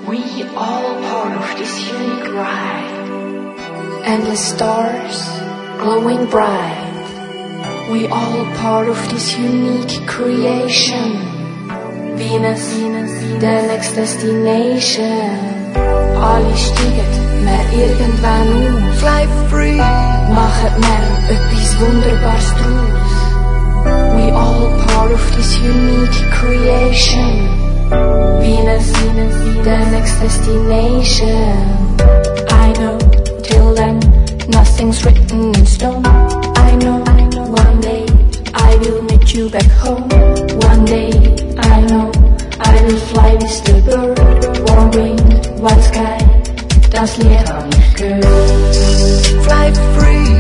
We all part of this unique ride. Endless stars, glowing bright. We all part of this unique creation. Venus, the next destination. Alle steigen wir irgendwann aus. Fly free, machen wir etwas Wunderbares draus. We all part of this unique creation. Venus, the next destination. I know, till then, nothing's written in stone. I know, one day, I will meet you back home. One day, I know, I will fly with the bird. Warm wind, white sky, das Lied hab ich gehört. fly free.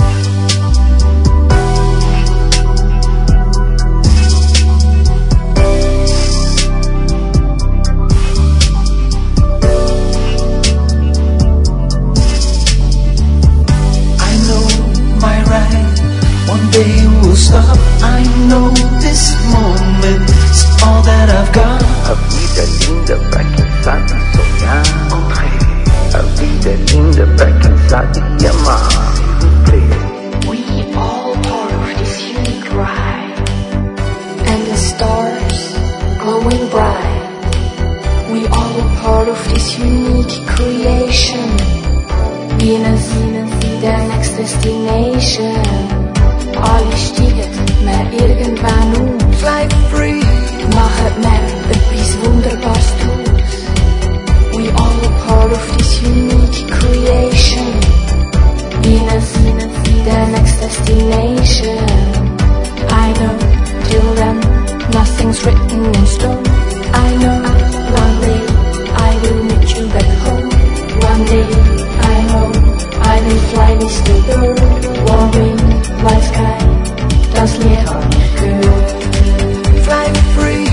One day we'll stop. I know this moment is all that I've got. Vida linda pra quem sabe sonhar. A vida linda pra quem sabe amar. We all part of this unique ride. And the stars, glowing bright. We all a part of this unique creation. Venus, the next destination. Alle steigen wir irgendwann aus. Fly free, machen wir etwas Wunderbares draus. We all a part of this unique creation. Venus, the next destination. I know, till then, nothing's written in stone. I know, one day, I will meet you back home. One day, I know, I will fly with the bird. Warm wind, white sky, das Lied hab ich gehört. fly free.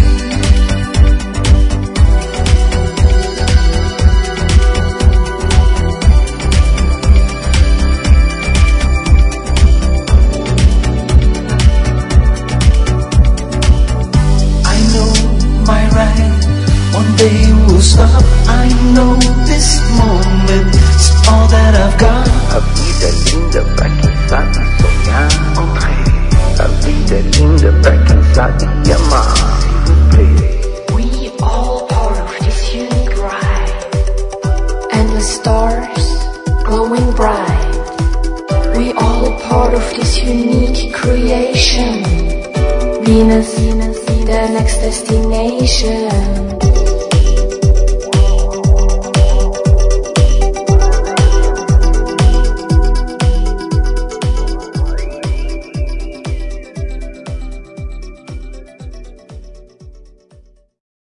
I know my ride. One day we'll stop. I know this moment is all that I've got. A vida linda pra quem sabe sonhar. A vida linda pra quem sabe amar. We all part of this unique ride. Endless stars, glowing bright. We all a part of this unique creation. Venus, the next destination.